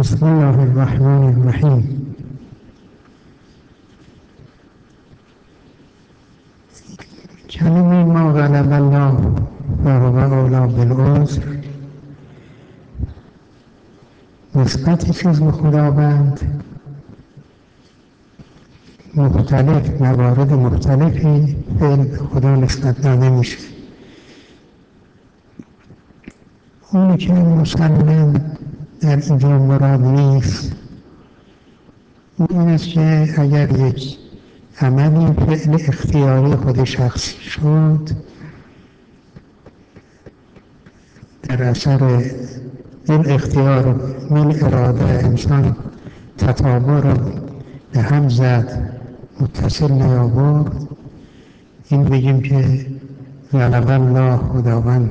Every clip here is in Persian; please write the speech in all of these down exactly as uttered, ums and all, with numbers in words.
بسم الله الرحمن الرحیم. کلمه ما غلب الله و هو اولی بالعذر نسبت چیز به خداوند مختلف موارد مختلفی به خدا نسبت داده میشه. اونی که مسلماً در اینجا مراد نیست این است که اگر یک عملی فعل اختیاری خود شخص شد در اثر این اختیار من اراده انسان تطابق را به هم زد متصل نیاورد، این بگیم که غلب الله خداوند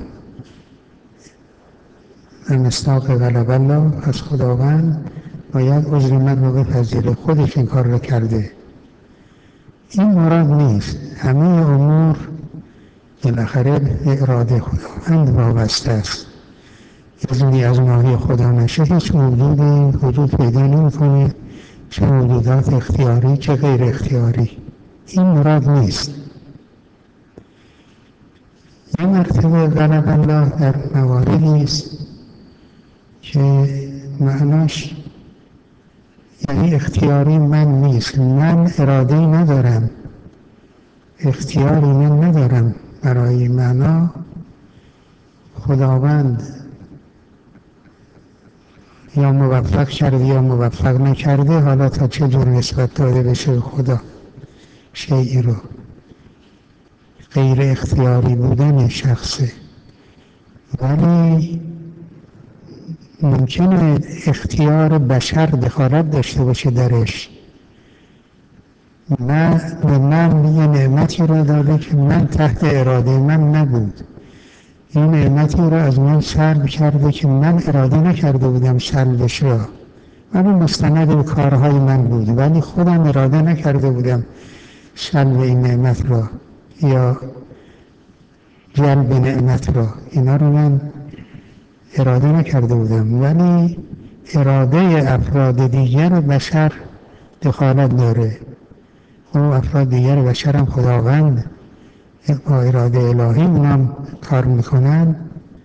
مصداق غلب الله، پس خداوند باید عذر من رو بپذیره، خودش این کار رو کرده. این مراد نیست. همه امور بالاخره به اراده خداوند وابسته است. اذنی از ناحیه خدا نشه هیچ موجودی وجود پیدا نمی‌کنه، چه موجودات اختیاری چه غیر اختیاری. این مراد نیست. یه مرتبه غلب الله در مواردی است که معناش یعنی اختیاری من نیست، من اراده‌ای ندارم، اختیاری من ندارم. برای معنا خداوند یا موفق کرده یا موفق نکرده، حالا تا چه جور نسبت داده بشه خدا شیئی رو، غیر اختیاری بودن شخصه. ولی ممکنه اختیار بشر دخالت داشته باشه درش. من به من یه نعمتی را داده که من تحت اراده من نبود، این نعمتی را از من سلب کرده که من اراده نکرده بودم سلبش را، ولی مستند به کارهای من بود، ولی خودم اراده نکرده بودم سلب این نعمت را یا جلب نعمت را، اینا رو من اراده نکرده بودم. ولی اراده افراد دیگر بشر دخالت داره. و افراد دیگر بشر هم خداوند با اراده الهی اونم کار میکنن.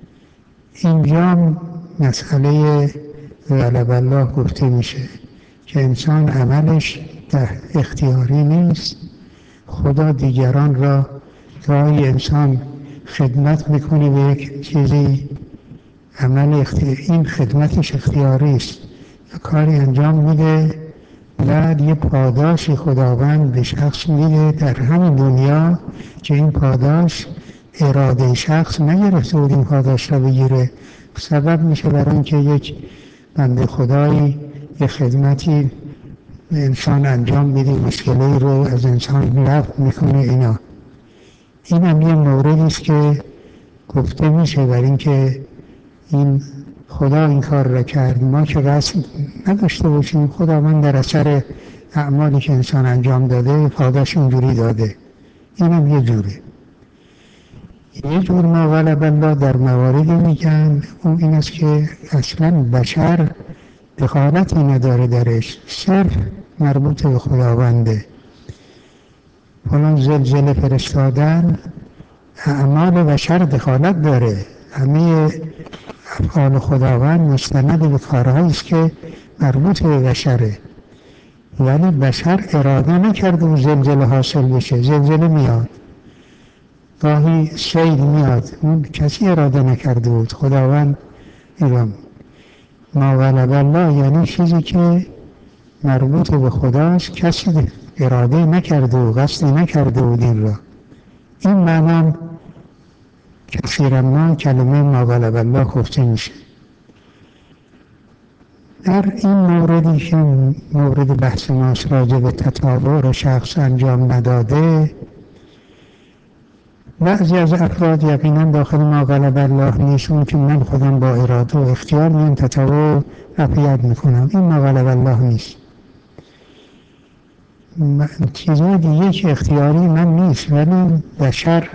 اینجا مسئله غلب الله گفته میشه که انسان عملش اختیاری نیست. خدا دیگران را گاهی انسان خدمت میکنه به یک چیزی، عمل اختیاری، این خدمتش اختیاری است، کاری انجام میده، بعد یه پاداشی خداوند به شخص میده در همین دنیا که این پاداش اراده شخص نگرفته بود این پاداش را بگیره، سبب میشه برای اینکه یک بنده خدایی یه خدمتی به انسان انجام میده، مشکلی رو از انسان رفع میکنه. اینا این هم یه موردی است که گفته میشه برای اینکه این خدا این کار را کرد، ما که قصد نداشته باشیم، خداوند در اثر اعمالی که انسان انجام داده پاداش اونجوری داده. این هم یه جوره. یه جور ما غلب الله در مواردی میگن اون این است که اصلا بشر دخالتی نداره درش، صرف مربوط به خداونده. فلان زلزله فرستادن اعمال بشر دخالت داره، همه افعال خداوند مستند به کارهایی است که مربوط به بشره، ولی بشر اراده نکرده و زلزله حاصل بشه. زلزله میاد، گاهی سیل میاد، اون کسی اراده نکرده بود، خداوند ایران. ما غلب الله یعنی چیزی که مربوط به خداست، کسی اراده نکرده و قصد نکرده بود این را. این معنی کثیرا ما کلمه ما غلب الله گفته میشه. در این موردی که مورد بحث ماست راجع به تطاور شخص انجام نداده، بعضی از افراد یقینا داخل ما غلب الله نیستون که من خودم با اراده و اختیار من تطاور رفیت میکنم، این ما غلب الله نیست. چیزهای دیگه که اختیاری من نیست ولی بشر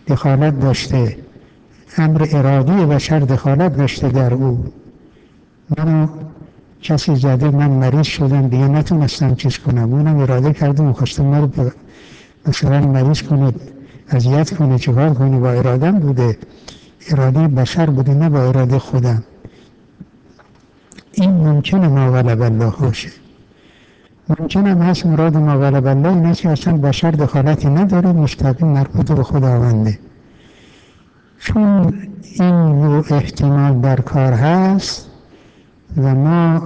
دخالت داشته، امر ارادی بشر دخالت داشته در او، منو کسی زده، من مریض شدم دیگه نتونستم چیز کنم، اونم اراده کرده میخواسته ما رو مثلا مریض کنه، اذیت کنه، چیکار کنه، با ارادم بوده، اراده بشر بوده نه با اراده خودم. این ممکنه ما غلب الله باشه، ممکن هم هست مراد ما غلب الله این است که اصلا بشر دخالتی نداره، مستقیم مربوط به خداونده. چون این نوع احتمال در کار هست و ما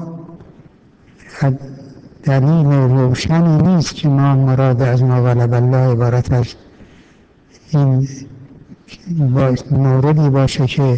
دلیل روشنی نیست که ما مراد از ما غلب الله عبارت از این موردی باشه که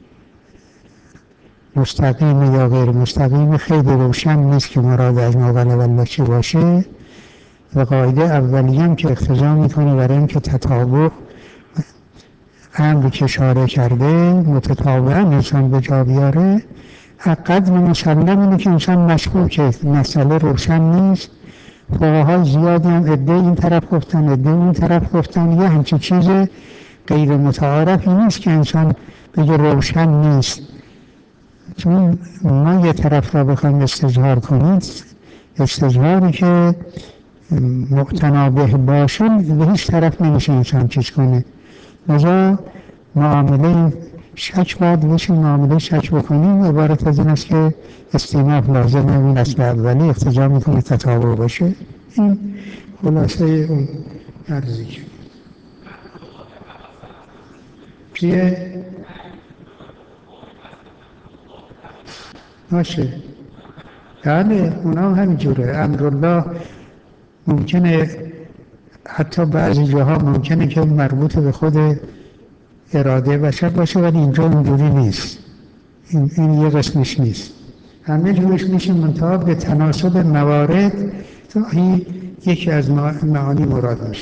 مستقیم یا غیر مستقیم، خیلی روشن نیست که مراد از ما غلب الله چی باشه. و قاعده اولی هم که اقتضا میکنه برای اینکه تطابق امری که اشاره کرده متطابقا انسان به جا بیاره، قدر مسلم اینه که انسان مشکوکه، مسئله روشن نیست، فقهای زیادی هم عده این طرف گفتن عده اون طرف گفتن، یه همچین چیز غیر متعارفی نیست که انسان بگه روشن نیست. چون ما یه طرف را بخوایم استظهار کنید، استظهاری که مقتنا به باشه به هیچ طرف نمیشه انسان چیز کنه. لذا معامله شک باید بشه، معامله شک بکنیم عبارت از این است که استیناف لازمه، اون اصل اولی اقتضا میکنه تطابق باشه. این خلاصه اون عرضی که چیه؟ باشه بله اونا همینجوره. امرالله ممکنه حتی بعضی جاها ممکنه که مربوط به خود اراده بشر باشه، ولی اینجا اونجوری نیست، این, این یه قسمش نیست، همه جورش میشه منتها به تناسب موارد تا این یکی از معانی مراد میشه.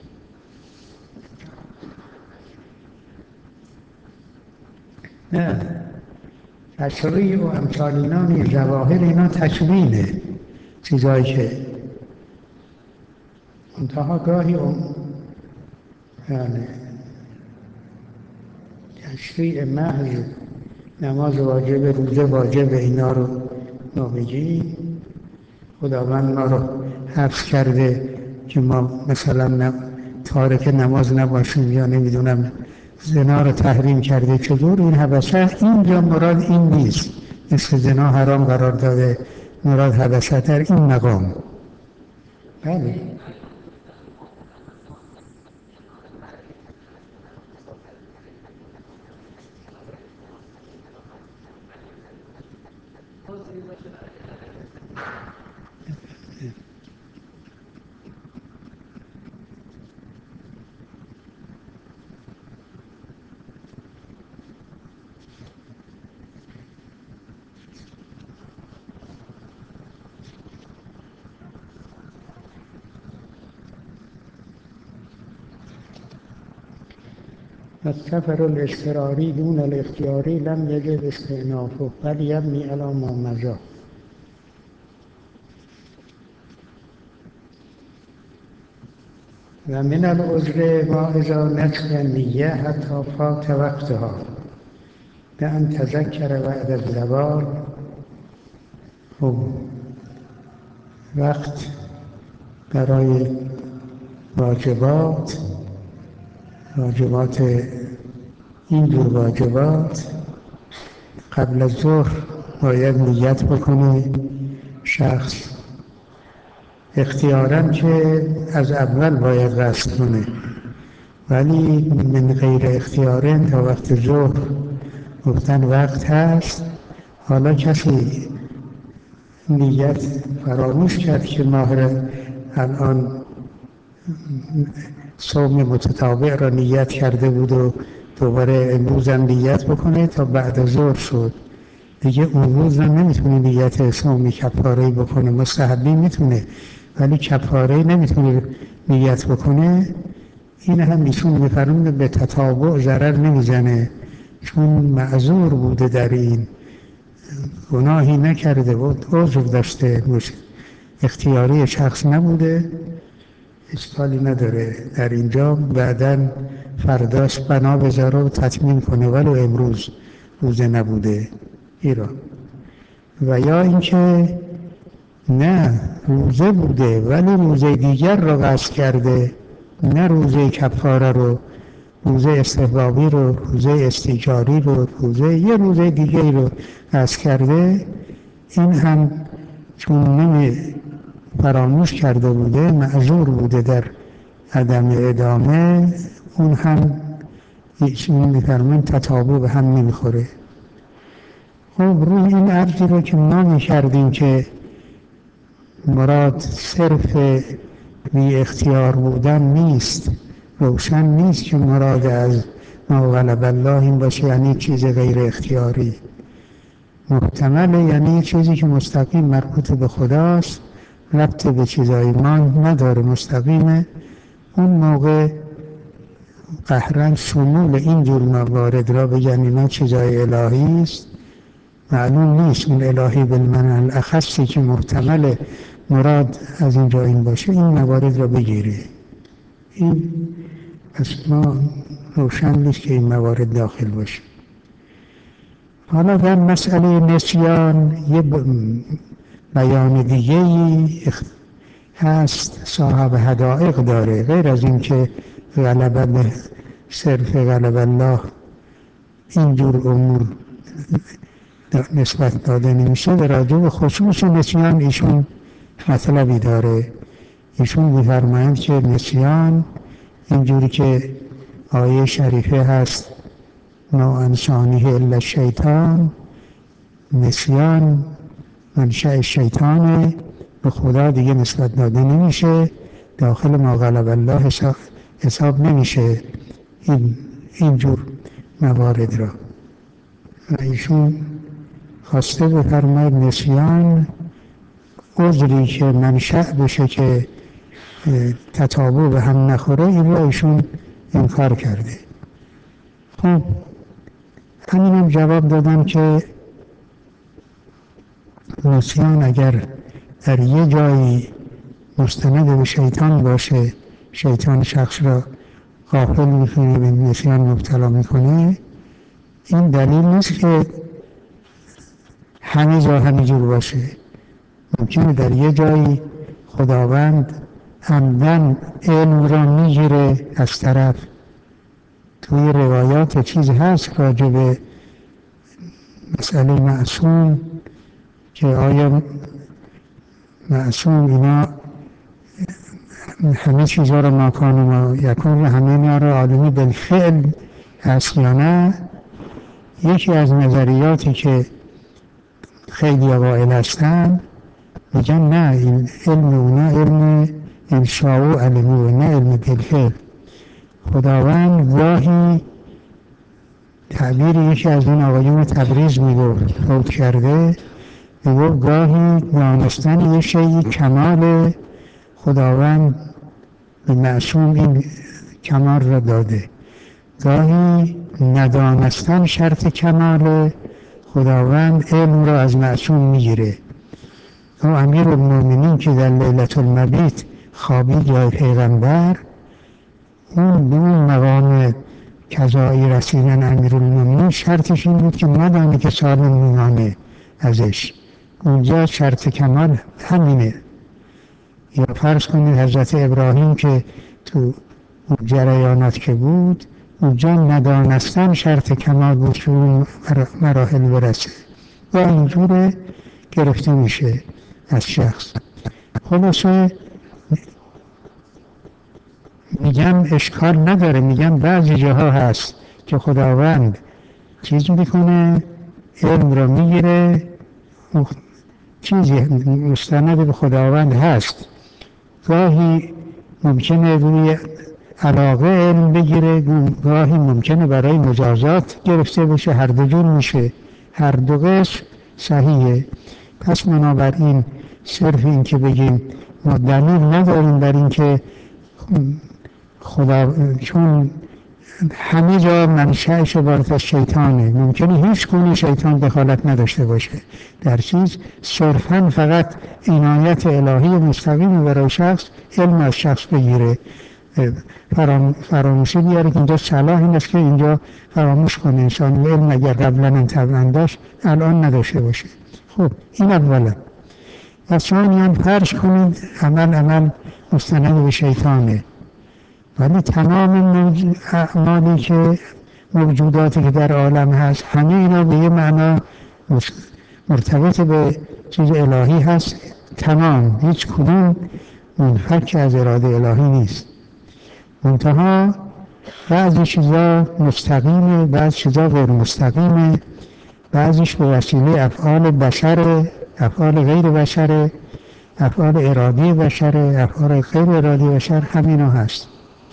نه تشریع و امثال اینا نیست، ظواهر اینا تکوینه، چیزایی که منتها گاهی اون یعنی تشریع محض نماز واجب، روزه واجب، اینا رو ما بگیم خداوند ما رو حفظ کرده که ما مثلا تارک نماز نباشیم یا نمیدونم زنا رو تحریم کرده، چطور این حبشه؟ اینجا مراد این نیست، مثل زنا حرام قرار داده، مراد حبشه در این مقام. بله السفر الاضطراری دون الاختیاری لم یجب استئنافه بل یبنی علی ما مضی. و من العذر ما اذا نسخ نیه حتی فات وقتها به ان تذکر بعد الزوال. خب وقت برای واجبات واجبات این جور واجبات قبل از ظهر باید نیت بکنه شخص، اختیاراً که از اول باید قصد کنه، ولی من غیر اختیاراً تا وقت ظهر گفتن وقت هست. حالا کسی نیت فراموش کرد که ماه الان صوم متطابع را نیت کرده بود و دوباره امروز هم نیت بکنه تا بعد ظهر شد، دیگه اون روز هم نمیتونه نیت صومی کفاره بکنه، مستحبی میتونه ولی کفاره نمیتونه نیت بکنه. این هم ایشون میفرمونه به تطابع ضرر نمیزنه، چون معذور بوده، در این گناهی نکرده بود، عذر داشته، اختیاری شخص نبوده، اشکالی نداره در اینجا. بعداً فرداش بنا بذاره و تطمیم کنه ولو امروز روزه نبوده. ایران و یا اینکه نه روزه بوده ولی روزه دیگر رو قصد کرده، نه روزه کفاره رو، روزه استحبابی رو، روزه استیجاری رو، روزه یه روزه دیگه رو قصد کرده، این هم چون نمی فراموش کرده بوده، معذور بوده در عدم ادامه، اون هم ایشون میفرمون تطابق به هم نمیخوره. خب روی این عرضی رو که ما میکردیم که مراد صرف بی اختیار بودن نیست، روشن نیست که مراد از ما غلب الله این باشه یعنی چیز غیر اختیاری، محتمله یعنی چیزی که مستقیم مربوط به خداست، ربط به چیزای ما نداره، مستقیمه. اون موقع قهرن شمول این جور موارد را بگن اینا چیزای الهی است، معلوم نیست اون الهی بالمعنی الاخصی که محتمل مراد از اینجا این باشه، این موارد را بگیره. این پس ما روشن نیست که این موارد داخل باشه. حالا در مسئله نسیان یه بیان دیگه‌ای هست، صاحب حدائق داره، غیر از این که غلبه صرف غلب الله اینجور امور نسبت داده نمیشه، در راجع به خصوص نسیان ایشون مطلبی داره. ایشون می‌فرمایند که نسیان اینجوری که آیه شریفه هست ما انسانیه الا شیطان، نسیان منشأ شیطانه، به خدا دیگه نسبت داده نمیشه، داخل ما غلب الله حساب, حساب نمیشه این اینجور موارد را. و ایشون خواسته بفرماید نسیان عذری که منشأ بشه که تطابق به هم نخوره، این را ایشون انکار کرده. خب همین هم جواب دادم که نسیان اگر در یه جایی مستند به شیطان باشه، شیطان شخص را غافل میکنه، به نسیان مبتلا میکنه، این دلیل نیست که همه جا همه جور باشه. ممکنه در یه جایی خداوند عمدن علم را میگیره از طرف، توی روایات چیز هست راجع به مسئله معصوم که آیا معصوم اینا همه چیزها را ماکان و ما یکون و همه اینا را عالمی بالفعل هست یا نه. یکی از نظریاتی که خیلی قائل هستن میگن نه، این علم اونا علم انشاء و علمی و نه علم بالفعل. خداوند گاهی تعبیر یکی از این آقایون تبریز میگفت، فوت کرده، میگفت گاهی دانستن یه شیئی کمال، خداوند به معصوم این کمال را داده، گاهی ندانستن شرط کمال، خداوند علم را از معصوم میگیره. و امیر المؤمنین که در لیلة المبیت خوابید جای پیغمبر، اون به اون مقام کذایی رسیدن امیر المؤمنین شرطش این بود که مدامه که سالم میمانه ازش، اونجا شرط کمال همینه. یا فرض کنید حضرت ابراهیم که تو جریانات که بود، اونجا ندانستن شرط کمال بود که اون مراحل برسه و اینجوره گرفته میشه از شخص. خلاصه میگم اشکال نداره، میگم بعضی جاها هست که خداوند چیز میکنه، علم را میگیره، چیزی مستند به خداوند هست، گاهی ممکنه روی علاقه علم بگیره، گاهی ممکنه برای مجازات گرفته بشه، هر دو جور میشه، هر دو قسم صحیحه. پس بنابراین صرف این که بگیم ما دلیل نداریم بر این که خدا، چون همه جا منشأش عبارت از شیطانه، ممکنه هیچ گونه شیطان دخالت نداشته باشه در چیز، صرفاً فقط عنایت الهی مستقیم برای شخص علم از شخص بگیره، فرام فراموشی بیاره که اینجا صلاح این است که اینجا فراموش کنه انسان علم اگر قبلا طبعا داشت الان نداشته باشه. خب این اولا. و ثانیاً فرض کنید عمل عمل مستند به شیطانه، ولی تمام اعمالی که موجوداتی که در عالم هست همه اینا به یه معنا مرتبط به چیز الهی هست، تمام، هیچ کدوم منفک از اراده الهی نیست. منتها بعضی چیزا مستقیمه، بعضی چیزا غیر مستقیمه، بعضیش به وسیله افعال بشر، افعال غیر بشر، افعال ارادی بشر، افعال غیر ارادی بشر، همینا هست.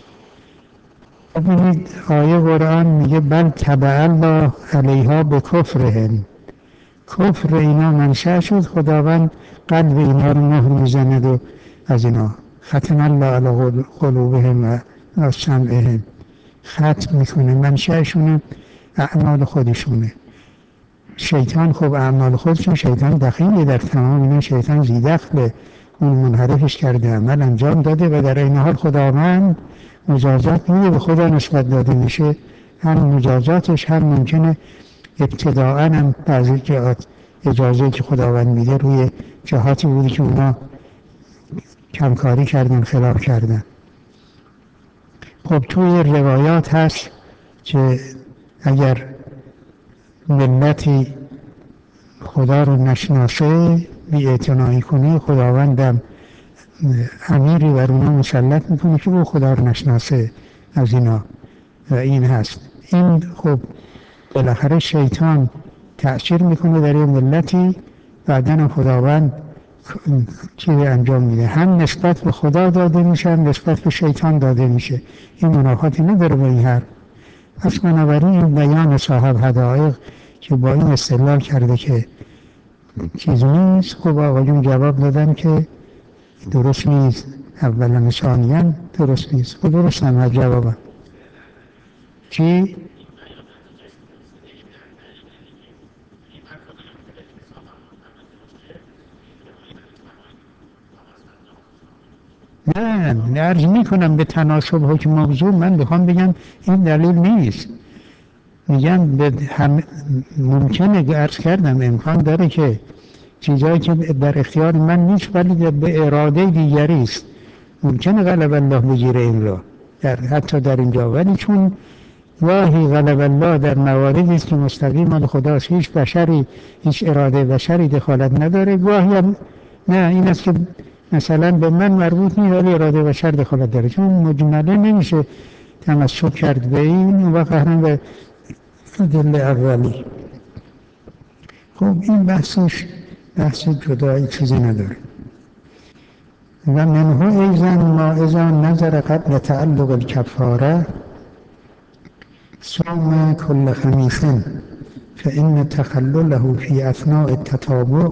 ببینید آیه قرآن میگه بل طبع الله علیها به کفرهم، کفر اینا منشأ شد، خداوند قلب اینا رو مهر میزند و از اینا ختم الله علی قلوبهم و سمعهم، ختم میکنه، منشأشونه اعمال خودشونه. شیطان خب اعمال خودشون، شیطان دخیله در تمام اینا، شیطان زیدخله، اون منحرفش کرده، عمل انجام داده و در این حال خداوند مجازات میده، به خدا نسبت داده میشه. هم مجازاتش هم ممکنه ابتداءً هم بعضی جهات اجازه که خداوند میده روی جهاتی بودی که اونا کمکاری کردن، خلاف کردن. خب توی روایات هست که اگر ملتی خدا رو نشناسه، بی اعتنایی کنه، خداوندم امیری بر اونا مسلط میکنه که او خدا رو نشناسه از اینا. و این هست، این خب بالاخره شیطان تأثیر میکنه در این ملتی، بعدن خداوند چیزی انجام میده، هم نسبت به خدا داده میشه، هم نسبت به شیطان داده میشه. این منافاتی نداره با این حرف. پس بنابراین این بیان صاحب حدائق که با این استدلال کرده که چیز نیست، خب آقایون جواب دادن که درست نیست، اولا ثانیاً درست نیست. خب درست هم هر جوابم چی؟ نه عرض می کنم به تناسب حکم موضوع، من بخوام بگم این دلیل نیست، میگم به هم ممکنه، عرض کردم امکان داره که چیزایی که در اختیار من نیست ولی به اراده دیگری است، ممکنه غلب الله بگیره این را در حتی در اینجا، ولی چون واهی غلب الله در مواردی است که مستقیم مال خداست، هیچ بشری، هیچ اراده بشری دخالت نداره، گاهی هم نه این است که مثلا به من مربوط نیست ولی اراده بشر دخالت داره، چون مجمله نمیشه تمسک کرد به این و قهرن به دل اولی. خب این بحثش بحث جدایی چیزی نداره. و منه ایزن ما اذا نظر قبل تعلق الکفاره صوم کل خمیس فإن تخلله في اثناء التتابع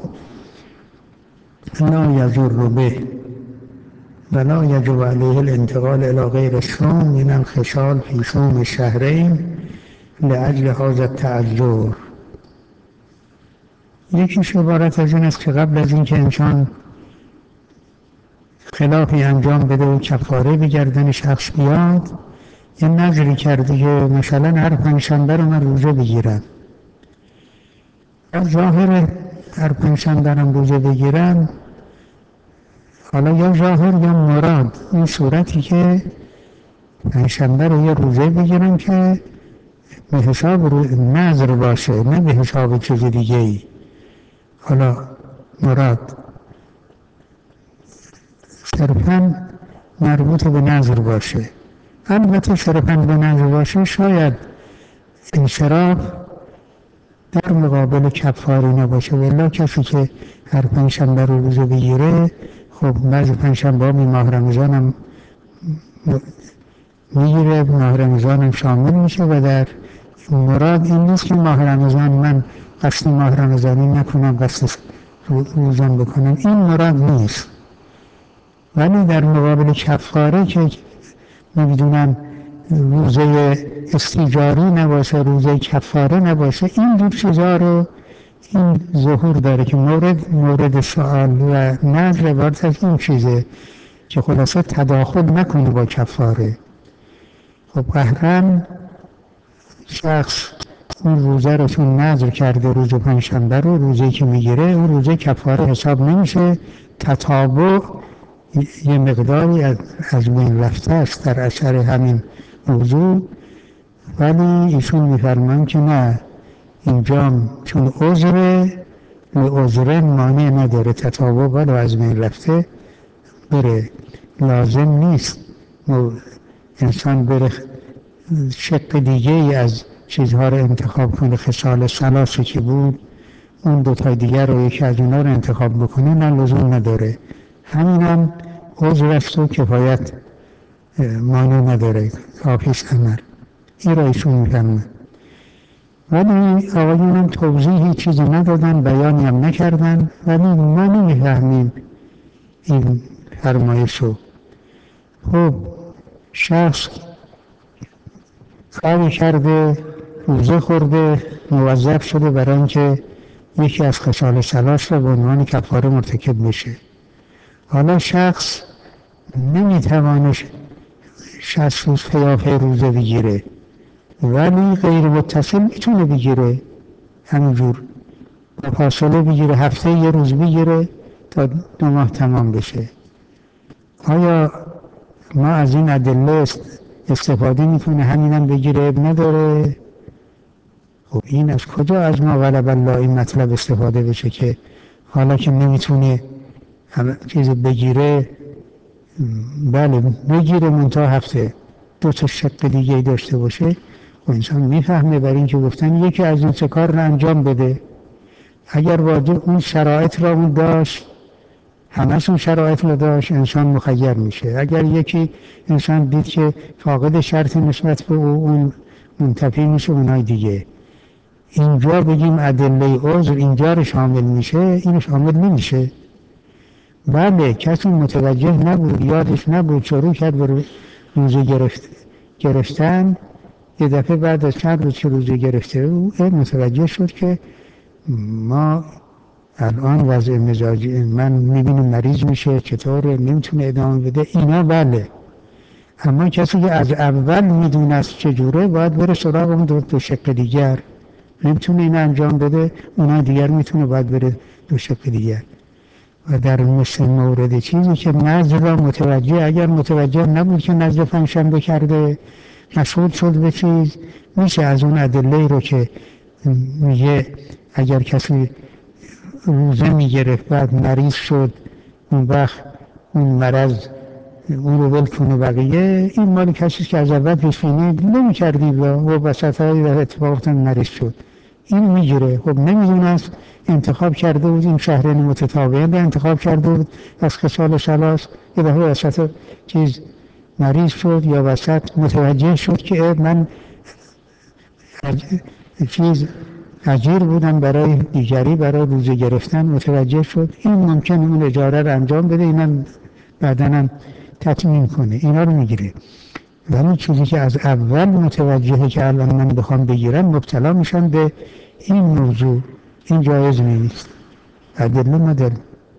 لا يضر به ولا يجب عليه الانتقال الى غير الصوم من الخصال في صوم الشهرين لأجل هذا التعذر. یکیش عبارت از این است که قبل از اینکه انسان خلافی انجام بده و کفاره به گردن شخص بیاد، یه نظری کرده که مثلا هر پنجشنبه رو من روزه بگیرم، یا ظاهر هر پنجشنبه رو روزه بگیرم، حالا یا ظاهر یا مراد این صورتی که پنجشنبه رو یه روزه بگیرم که به حساب نظر باشه، نه به حساب چیز دیگه ای. حالا مراد صرفاً مربوط به نظر باشه، البته صرفاً به نظر باشه شاید انصراف در مقابل کفاری نباشه، ولی کسی که هر پنجشنبه رو روزه بگیره، خب بعضی پنجشنبه ها ماه رمضان هم میگیره، ماه رمضان هم شامل میشه و در مراد این نیست که ماه رمضان من قصد ماه رمضانی نکنم، قصد روزم بکنم، این مراد نیست. ولی در مقابل کفاره که نمیدونم روزه استیجاری نباشه، روزه کفاره نباشه، این دو چیزا رو این ظهور داره که مورد مورد سوال و نظر عبارت از این چیزه که خلاصه تداخل نکنه با کفاره. خب قهرن شخص اون روزه رو چون نذر کرده روز پنجشنبه رو، روزه که میگیره اون روزه کفاره حساب نمیشه. تتابع یه مقداری از بین رفته است در اثر همین موضوع، ولی ایشون میفرمان که نه، اینجا چون عذره عذره مانع نداره، تتابع ولو از بین رفته بره، لازم نیست انسان بره شق دیگه ای از چیزها رو انتخاب کنه. خصال ثلاثه که بود اون دوتای دیگر رو یکی از اونا رو انتخاب بکنه، نه لزوم نداره. همین هم عذر است و کفایت مانع نداره، کافیست عمل. این را ایشون میفهمه. ولی آقایون هم توضیحی چیزی ندادن، بیانی هم نکردن، ولی ما نمیفهمیم این فرمایش رو. خب شخص کاری کرده، روزه خورده، موظف شده برای اینکه یکی از خصال ثلاث رو به عنوان کفاره مرتکب بشه. حالا شخص نمیتوانه شصت روز پیاپی روزه بگیره، ولی غیر متصل میتونه بگیره، همینجور با فاصله بگیره، هفته یه روز بگیره تا دو ماه تمام بشه. آیا ما از این ادله استفاده میکنه همینم بگیره اب نداره؟ خب این از کجا از ما غلب الله این مطلب استفاده بشه که حالا که نمیتونه همه چیز بگیره، بله بگیره منتها هفته دو تا شق دیگه داشته باشه. و انسان میفهمه برای اینکه گفتن یکی از این سه کار رو انجام بده. اگر واجب اون شرایط را اون داشت، همه‌شون شرایط رو داشت، انسان مخیر میشه. اگر یکی انسان دید که فاقد شرط نسبت به اون منتفی میشه اونای دیگه، اینجا بگیم ادله عذر اینجا رو شامل میشه، این شامل نمیشه. بله کسی متوجه نبود، یادش نبود، شروع کرد به روزه گرفت گرفتن، یه دفعه بعد از چند روز که روزه گرفته او متوجه شد که ما الان وضع مزاجی من میبینم مریض میشه، چطوره نمیتونه ادامه بده، اینا بله. اما کسی که از اول میدونست چجوره باید بره سراغ اون دو, دو شق دیگر، نمیتونه این انجام بده، اونا دیگر میتونه باید بره دو شق دیگر. و در مثل مورد چیزی که نظر را متوجه، اگر متوجه نبود که نظر پنجشنبه کرده مشغول شد به چیز، میشه از اون ادله رو که میگه اگر کسی روزه میگرفت بعد مریض شد اون وقت اون مرض اون رو ول کنه بقیه، این مال کسی که از اول پیشبینی نمی‌کردی و وسط های اتفاقات مریض شد این میگیره. خب نمیدونست، انتخاب کرده بود این شهرین متتابعین رو انتخاب کرده بود از خصال ثلاث، یه دفعه وسط چیز مریض شد یا وسط متوجه شد که من چیز اجیر بودم برای دیگری برای روزه گرفتن، متوجه شد این ممکنه اون اجاره رو انجام بده، اینم بعدنم تطمین کنه، اینا رو میگیره. ولی چیزی که از اول متوجهه که الان من بخوام بگیرم مبتلا میشم به این موضوع، این جایز نیست. ادله مدل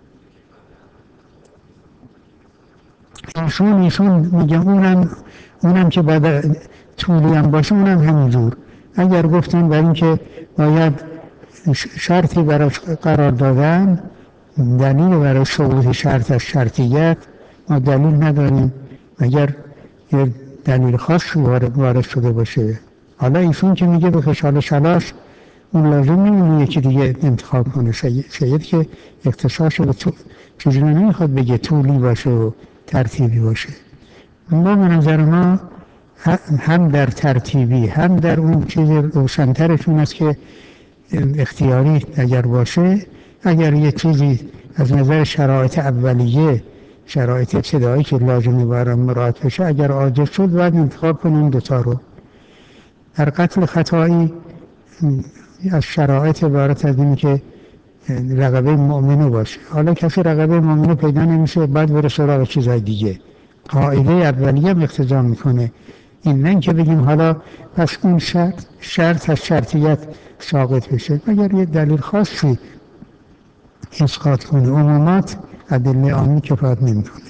ایشون ایشون میگم اونم اونم که بعد طولی هم باشه اونم همینجور. اگر گفتن برای اینکه باید شرطی براش قرار دادن، دلیل برای ثبوت شرط از شرطیت ما دلیل نداریم اگر یه دلیل خاص وارد شده باشه. حالا ایشون که میگه به خصال ثلاث اون لازم نمیمونه یکی دیگه انتخاب کنه. شاید که اختصاص به چیزی نمیخواد بگه طولی باشه و ترتیبی باشه. اما به نظر ما هم در ترتیبی هم در اون چیز روشن‌ترشون است که اختیاری اگر باشه، اگر یه چیزی از نظر شرایط اولیه، شرایط ابتدایی که لازمه برای مراعات بشه، اگر عاجز شد باید انتخاب کنیم دوتا رو. در قتل خطایی از شرایط عبارت از این که رقبه مؤمنه باشه. حالا کسی رقبه مؤمنه پیدا نمیشه، بعد بره سراغ چیزهای دیگه. قاعده اولیه هم اقتضا میکنه این، نه که بگیم حالا پس اون شرط شرط از شرطیت ساقط بشه اگر یه دلیل خاصی اسقاط کنه. عمومات ادله عامی کفایت نمیکنه.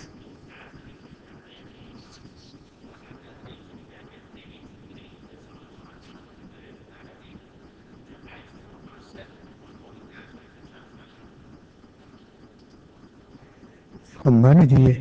خب بله دیگه.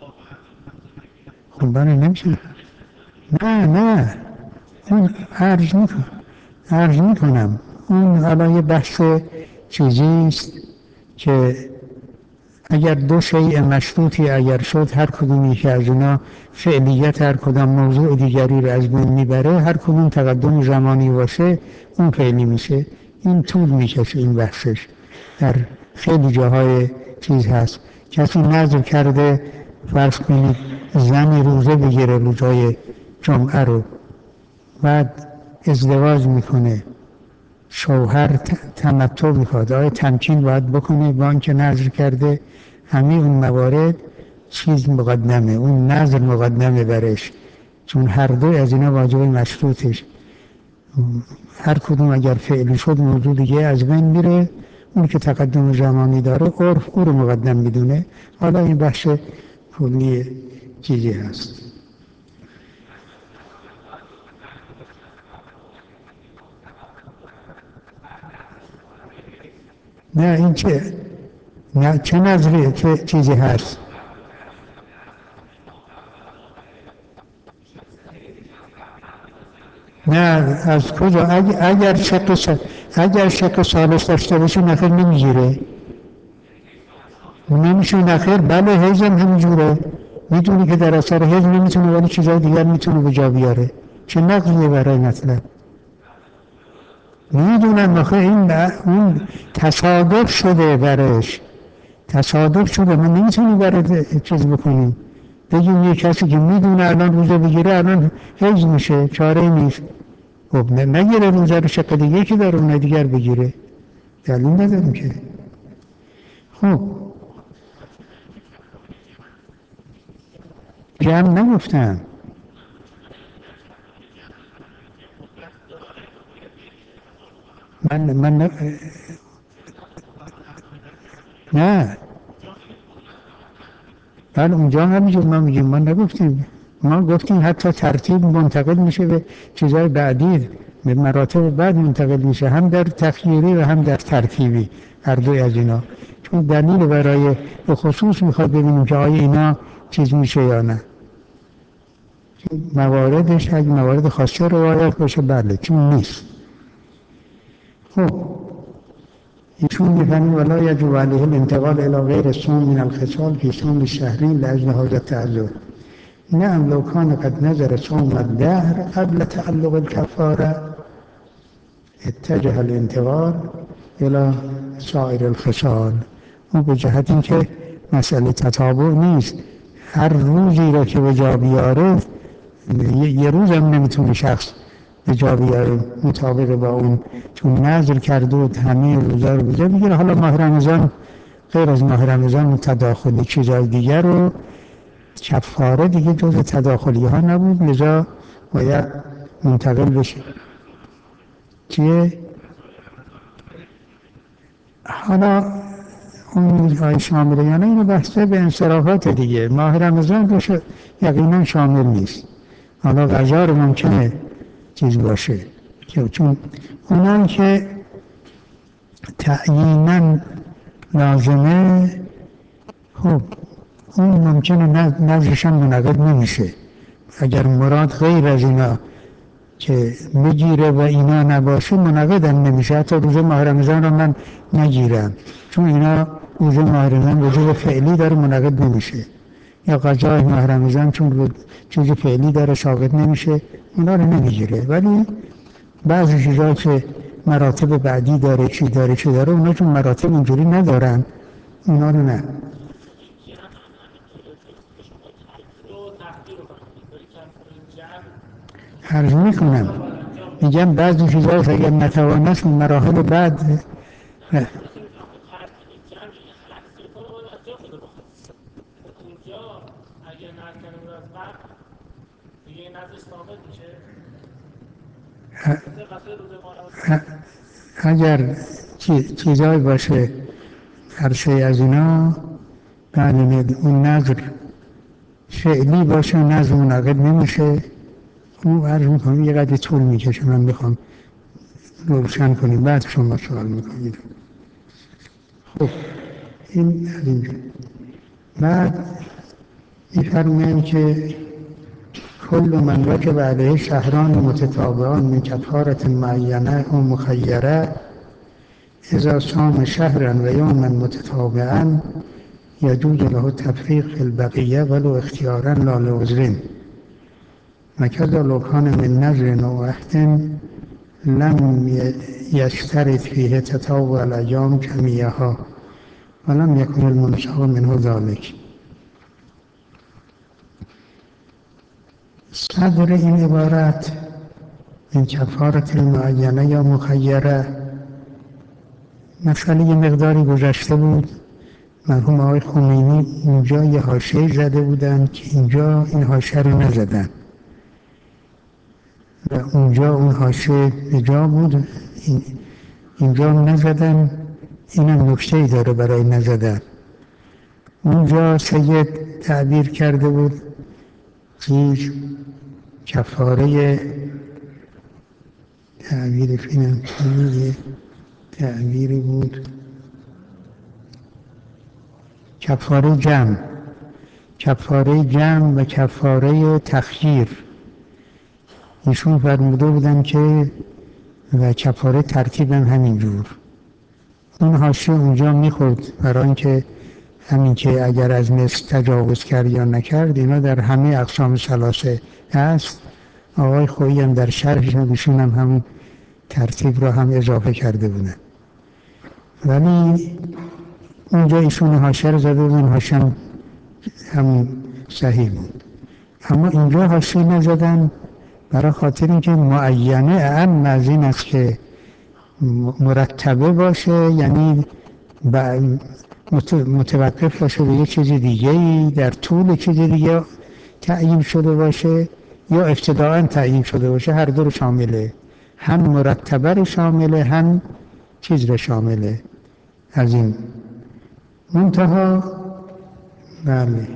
خب بله نمیشه. نه نه اون عرض میکنم عرض میکنم اون حالا یه بحث چیزیست که اگر دو شیء مشروطی اگر شد هر کدومی که از اونا فعلیت هر کدام موضوع دیگری رو از بین میبره، هر کدوم تقدم زمانی باشه اون فعلی میشه. این طول میکشه این بحثش. در خیلی جاهای چیز هست کسی نظر کرده فرض کنید زنی روزه بگیره روزای جمعه رو، بعد ازدواج میکنه، شوهر تمتع میخواد، آیا تمکین باید بکنه با اینکه نظر کرده؟ همه اون موارد چیز مقدمه، اون نظر مقدمه برش، چون هر دو از اینا واجب مشروطش. هر کدوم اگر فعلی شد موضوع دیگه از بین میره، اون که تقدم زمانی داره عرف او رو مقدم میدونه. حالا این بخش کلی چیزی هست. نه این چه نه چه نظریه چه چیزی هست؟ نه از کجا؟ اگر, اگر شک س... اگر شک سالس داشته باشه نخیر نمیگیره. نمیشه نخیر. بله حیزم همینجوره، میدونی که در اثر حیز نمیتونه ولی چیزای دیگر میتونه به جا بیاره. چه نقضیه برای مطلب؟ میدونم آخه این اون تصادف شده برش، تصادف شده. من نمیتونی برای چیز بکنیم بگیم یه کسی که میدونه الان روزه بگیره الان حیز میشه، چاره نیست. خب نگیره روزه رو، شق دیگه که داره اون دیگر بگیره، دلیل نداریم که. خب جمع نگفتم. من من نه, نه. بله اونجا همینجور ما میگیم، ما نگفتیم. ما گفتیم حتی ترتیب منتقل میشه به چیزهای بعدی، به مراتب بعد منتقل میشه، هم در تخییری و هم در ترتیبی، هر دوی از اینا. چون دلیل برای به خصوص میخواد ببینیم که آیا اینا چیز میشه یا نه. مواردش اگه موارد خاصه روایت باشه بله، چون نیست. خب ایشون میفهمید ولا یجب علیه الانتقال الی غیر الصوم من الخصال فی صوم الشهری لاجل حاجت تعذر. نعم لو كان قد نذر صوم الدهر قبل تعلق الكفاره اتجه الانتقال الى سایر الخصال. اون به جهت اینکه مسئله تتابع نیست، هر روزی را که به جا بیاره یه روز هم نمیتونه شخص به جا بیاره مطابق با اون، چون نظر کرده و همه روزا رو بجا بگیره. حالا ماه رمضان غیر از ماه رمضان تداخلی چیزای دیگر رو کفاره دیگه جز تداخلی ها نبود، لذا باید منتقل بشه. چیه؟ حالا اون های شامله یا نه اینو بحثه به انصرافات دیگه. ماه رمضان روش یقینا شامل نیست. حالا غذا رو ممکنه چیز باشه که چون اونان که تعیینا لازمه، خب اون ممکنه نظرش هم منعقد نمیشه. اگر مراد غیر از اینا که بگیره و اینا نباشه منعقد هم نمیشه. حتی روز ماه رمضان رو من نگیرم چون اینا روز ماه رمضان وجود فعلی داره منعقد نمیشه، یا قضای ماه رمضان چون چیز فعلی داره ساقط نمیشه، اینا رو نمیگیره. ولی بعضی چیزا که مراتب بعدی داره چی داره چی داره اونا چون مراتب اینجوری ندارن اونا رو نه. عرض میکنم میگم بعضی چیزا اگر نتوانست مراحل بعد نه. اگر چیزایی باشه هر شی از اینا بله اون نظر فعلی باشه نظر منعقد نمیشه. اون عرض میکنم یه قدری طول میکشه، من میخوام روشن کنیم بعد شما سوال میکنید. خب این اینجا بعد میفرمایند که کل من وجب علیه شهران متتابعان من کفارة معینه و مخیره اذا صام شهرا و یوما متتابعا یجوز له تفریق فی البقیه ولو اختیارا لا لعذر وکذا لو کان من نذر و عهد لم یشترط فیه تطوع الایام جمیعها ولم یکن المنشأ منه ذلک. صدر این عبارت من کفارة معینه یا مخیره، مسئله یه مقداری گذشته بود، مرحوم آقای خمینی اونجا یه حاشیه زده بودن که اینجا این حاشیه رو نزدن و اونجا اون حاشیه به جا بود، این اینجا نزدن. اینم نکته‌ای داره برای نزدن. اونجا سید تعبیر کرده بود زیر کفاره، تعبیر فینم یه تعبیری بود، کفاره جمع، کفاره جمع و کفاره تخییر. ایشون فرموده بودن که و کفاره ترتیب هم همینجور. اون حاشیه اونجا میخورد برای اینکه همین که اگر از نصف تجاوز کرد یا نکرد اینا در همه اقسام ثلاثه هست. آقای خویی هم در شرحش ایشون هم همون ترتیب را هم اضافه کرده بودن، ولی اونجا ایشون حاشیه رو زده بودن، حاشیه هم همون صحیح بود. اما اینجا حاشیه نزدن برای خاطر اینکه معینه اعم از این است که مرتبه باشه، یعنی متوقف باشه به یک چیز دیگه ای، در طول چیز دیگه تعیین شده باشه یا ابتداءً تعیین شده باشه، هر دو رو شامله، هم مرتبه رو شامله هم چیز رو شامله. از این منتها بله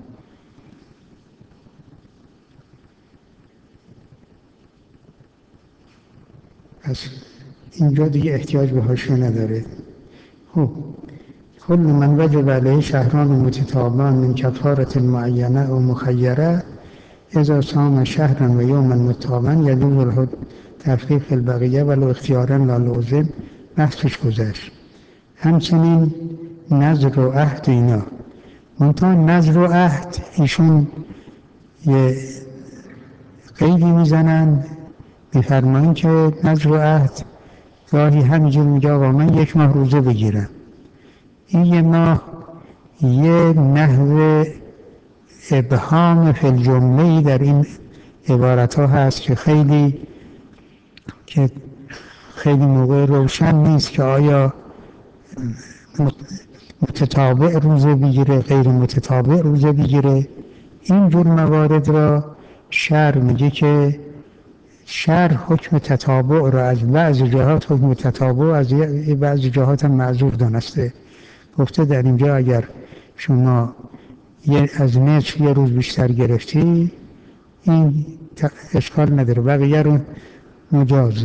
پس اینجا دیگه احتیاج به حاشیه نداره. خب کل من وجب علیه شهران متتابعان من کفارة معینه و مخیره اذا صام شهرا و یوما متتابعا یجوز له تفریق فی البقیه ولو اختیارا لا لعذر، بحثش گذشت. همچنین نذر و عهد اینا، منتها نذر و عهد ایشون یه قیدی میزنن، میفرمایند که نذر و عهد گاهی همینجور میگه آقا من یک ماه روزه بگیرم، این یه ماه یه نحو ابهام فی الجمله در این عبارت ها هست که خیلی که خیلی موقع روشن نیست که آیا متتابع روزه بگیره غیر متتابع روزه بگیره. این جور موارد را شرع میگه که شرع حکم تتابع را از بعض جهات حکم تتابع از بعض جهات هم معذور دانسته. گفته در اینجا اگر شما از نصف یه روز بیشتر گرفتی این اشکال نداره، بقیه رو مجازه.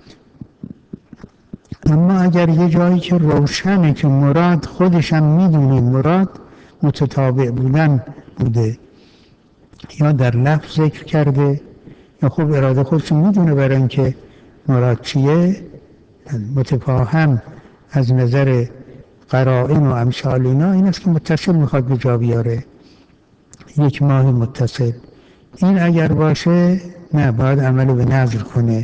اما اگر یه جایی که روشنه که مراد خودش هم میدونه مراد متتابع بودن بوده یا در لفظ ذکر کرده یا خوب اراده خودش میدونه برای اینکه مراد چیه، متفاهم از نظر قرائن و امثال اینا، این است که متصل میخواد به جا بیاره، یک ماه متصل. این اگر باشه نه، باید عمل به نذر کنه.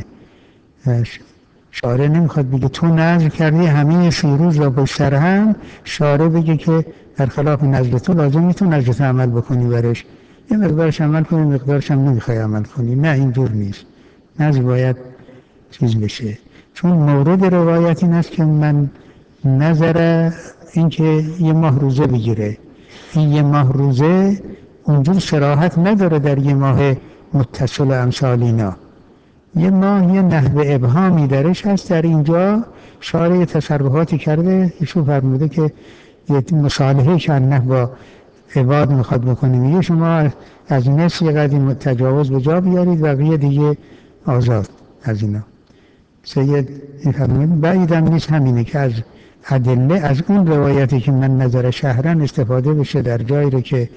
شارع نمیخواد بگه تو نذر کردی همه سی روز را پشت هم، شارع بگه که در خلاف نذر تو لازم تو نذر تو عمل بکنی برش، یه مقدارش عمل کنی مقدارش هم نمیخوای عمل کنی. نه اینجور نیست، نذر باید چیز بشه. چون مورد روایت این است که من نظر این که یه ماه روزه بگیره، این یه ماه روزه اونجور صراحت نداره در یه ماه متصل امثال اینا. یه ماه یه نحو ابهامی درش هست، در اینجا شارع تصرفاتی کرده، ایشون فرموده که یه مصالحه کنه با عباد میخواد بکنه، میگه شما از نصف یه قدیم تجاوز به جا بیارید و بقیه دیگه آزاد از اینا. سید این فرموده بعیدم نیست همینه که از ادله از اون روایتی که من نظر شهرن استفاده بشه در جایی رو که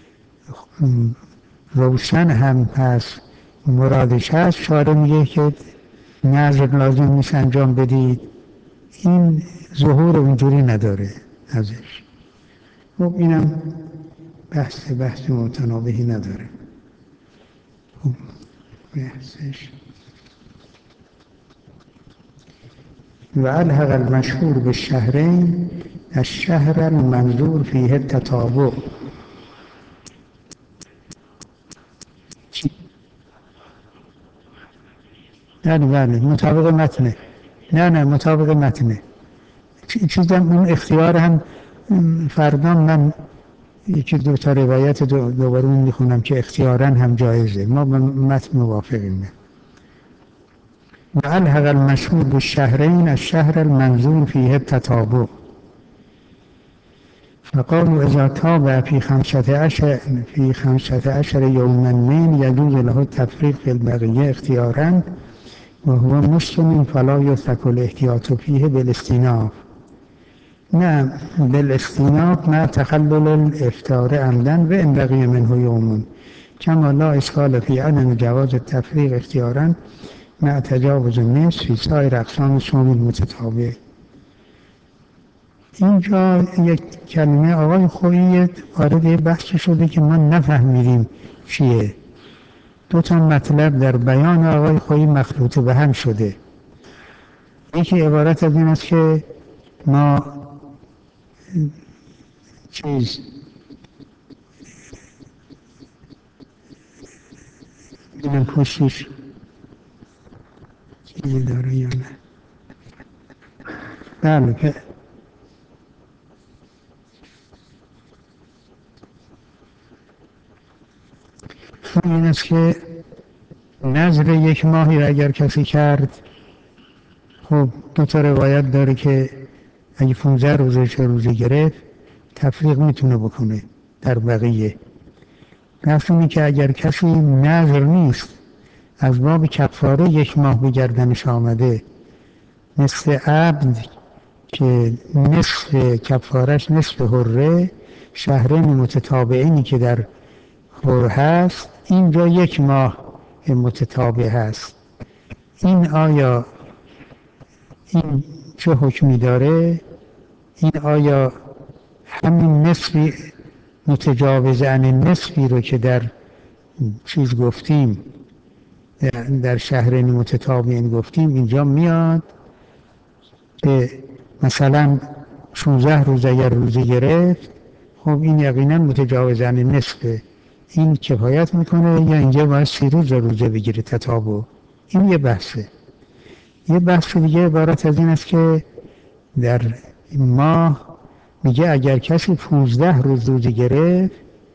روشن هم هست مرادش هست. شارع میگه که نظر لازم نیست انجام بدید، این ظهور اونجوری نداره ازش. خب اینم بحث بحث متنابهی نداره. خب بحثش و الحق المشهور بالشهرین الشهر المنظور فیه التتابع. نه بله مطابق متنه، نه نه مطابق متنه. چیزم اون اختیار هم فردا من یکی دو تا روایت دو دوباره میخونم که اختیارا هم جایزه، ما به متن موافقیم. و الحق المشهور بالشهرین الشهر المنظور فیه التتابع فقالوا اذا تابع في خمسة عشر في خمسة عشر يوما من يجوز له التفريق في البقية اختيارا وهو مسلم فلا يترك الاحتياط فيه بالاستئناف. نعم بالاستئناف مع تخلل الافطار عمدا وان بقي منه يوم كما لا اشكال في عدم جواز التفريق اختيارا مع تجاوز النصف في سایر اقسام الصوم المتتابع. اینجا یک کلمه آقای خویی وارد بحث شده که ما نفهمیدیم چیه. دو تا مطلب در بیان آقای خویی مخلوط به هم شده. یکی عبارت از این است که ما چیز بینم پشتش چیزی داره یا نه. بله که این است که نظر یک ماهی اگر کسی کرد، خب دو تا روایت داره که اگه پونزده روزه چه روزی گرفت تفریق میتونه بکنه در بقیه. بحث اینه که اگر کسی نظر نیست از باب کفاره یک ماه به گردنش آمده، مثل عبد که نصف کفارش نصف حره، شهرین متتابعینی که در حر هست، اینجا یک ماه متتابع هست. این آیا این چه حکمی داره؟ این آیا همین نصفی متجاوز عن نصفی رو که در چیز گفتیم در شهرین متتابعین گفتیم اینجا میاد که مثلا شانزده روز اگر روزی گرفت، خب این یقینا متجاوز عن نصفه، این کفایت میکنه یا اینجا باید سی روز روزه بگیره تتابع. این یه بحثه. یه بحث دیگه عبارت از این است که در ماه میگه اگر کسی پونزده روز روزه گرفت،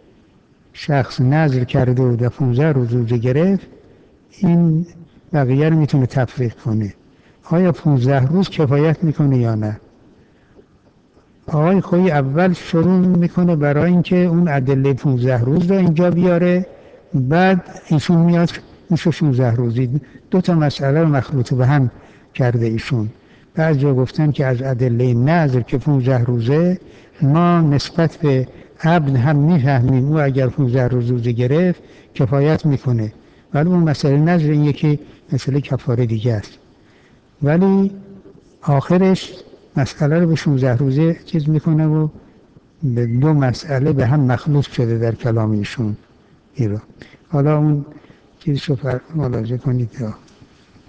شخص نذر کرده و در پونزده روز روزه گرفت، این بقیه رو میتونه تفریق کنه. آیا پونزده روز کفایت میکنه یا نه؟ آقای خویی اول شروع میکنه برای اینکه اون ادله پونزده روز رو اینجا بیاره، بعد ایشون میاد میشه شانزده روزی. دو تا مسئله رو مخلوط به هم کرده ایشون. بعضی گفتن که از ادله نظر که پونزده روزه ما نسبت به عبد هم میفهمیم او اگر پونزده روز روزه گرفت کفایت میکنه، ولی اون مسئله نظر این یکی مسئله کفاره دیگه است. ولی آخرش مسئله رو به شانزده روزه چیز میکنه و به دو مسئله به هم مخلوط شده در کلام ایشون. حالا اون چیزشو ملاحظه کنید.